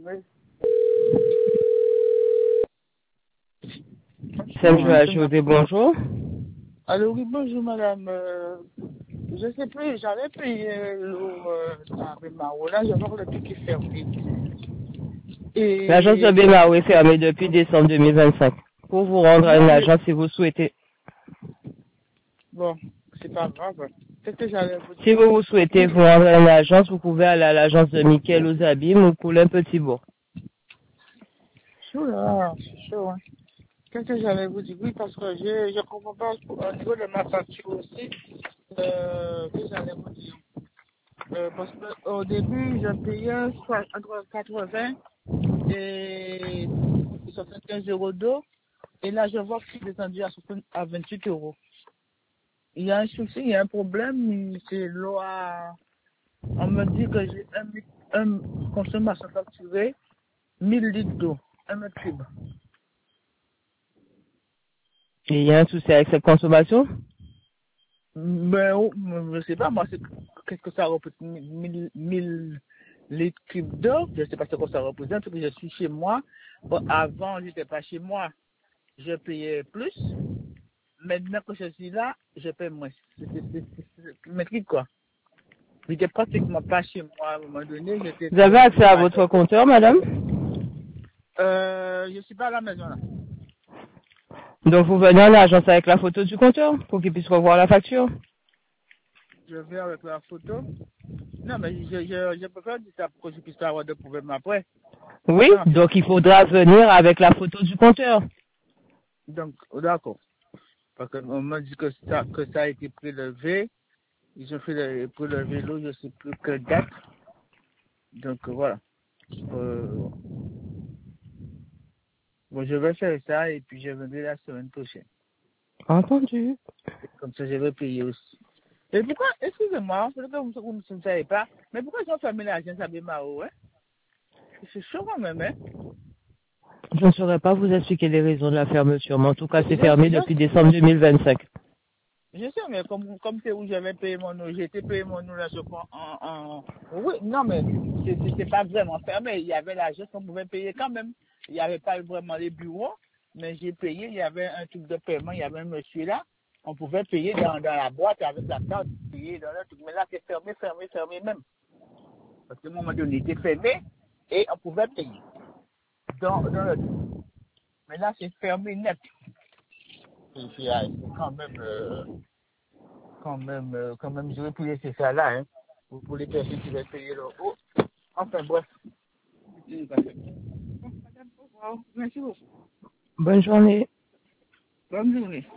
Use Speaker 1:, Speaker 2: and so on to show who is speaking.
Speaker 1: Sam, je vais ajouter bonjour.
Speaker 2: Alors oui, bonjour madame. Je sais plus, j'avais payé l'eau avec ma roue. Là, je vois le truc qui est fermé.
Speaker 1: L'agence de
Speaker 2: Et
Speaker 1: Bémaro est fermée depuis décembre 2025. Pour vous rendre à
Speaker 2: non,
Speaker 1: une
Speaker 2: mais
Speaker 1: agence si vous souhaitez.
Speaker 2: bon, c'est pas grave. Qu'est-ce que j'allais vous
Speaker 1: Si
Speaker 2: dire?
Speaker 1: vous souhaitez vous rendre à une agence, vous pouvez aller à l'agence de Michael aux Abîmes ou Poulain Petit-Bourg.
Speaker 2: Chaud là, c'est chaud. Hein. Qu'est-ce que j'allais vous dire? Oui, parce que je comprends pas au niveau de ma facture aussi. Que j'allais vous dire? Parce qu'au début, je payais entre 80 et 75 euros d'eau. Et là, je vois que c'est descendu à 28 euros. Il y a un souci, il y a un problème. C'est l'eau à... On me dit que j'ai un consommation facturée, 1000 litres d'eau, 1 mètre cube.
Speaker 1: Et il y a un souci avec cette consommation?
Speaker 2: Mais je sais pas, moi, qu'est-ce que ça représente? 1000 litres cubes d'eau, je sais pas ce que ça représente, parce que je suis chez moi. Bon, avant, j'étais pas chez moi, je payais plus. Maintenant que je suis là, je paye moins. C'est métrique, quoi. J'étais pratiquement pas chez moi à un moment donné, j'étais
Speaker 1: Vous avez accès
Speaker 2: chez
Speaker 1: à
Speaker 2: ma
Speaker 1: votre
Speaker 2: soeur.
Speaker 1: compteur, madame?
Speaker 2: Je suis pas à la maison, là.
Speaker 1: Donc vous venez à l'agence avec la photo du compteur pour qu'il puisse revoir la facture.
Speaker 2: Je vais avec la photo. Non, mais je préfère dire ça pour que je puisse pas avoir de problème après.
Speaker 1: Oui,
Speaker 2: Ça.
Speaker 1: donc il faudra venir avec la photo du compteur.
Speaker 2: Donc, d'accord. Parce qu'on m'a dit que ça a été prélevé. Ils ont fait le prélevé l'eau, je sais plus quelle date. Donc, voilà. Bon, je vais faire ça et puis je viendrai la semaine prochaine.
Speaker 1: Entendu.
Speaker 2: Et comme ça, je vais payer aussi. Et pourquoi, excusez-moi, peut-être que vous ne savez pas, mais pourquoi ils ont fermé l'agence à Bémaro, hein? C'est chaud quand même, hein?
Speaker 1: Je ne saurais pas vous expliquer les raisons de la fermeture, mais en tout cas, c'est fermé depuis
Speaker 2: Je
Speaker 1: décembre 2025.
Speaker 2: Je sais, mais comme c'est où j'avais payé mon eau, j'ai été payé mon eau là, je crois, Oui, non, mais c'est pas vraiment fermé. Il y avait l'argent qu'on pouvait payer quand même. Il n'y avait pas vraiment les bureaux, mais j'ai payé, il y avait un truc de paiement, il y avait un monsieur là, on pouvait payer dans la boîte avec la carte, payer dans le truc. Mais là, c'est fermé même. Parce qu'à un moment donné, c'était fermé et on pouvait payer dans le truc. Mais là, c'est fermé net. C'est quand même, j'aurais pu laisser ça là, hein, pour les personnes qui veulent payer leur eau. Enfin, bref. Merci beaucoup.
Speaker 1: Bonne journée.
Speaker 2: Bonne journée.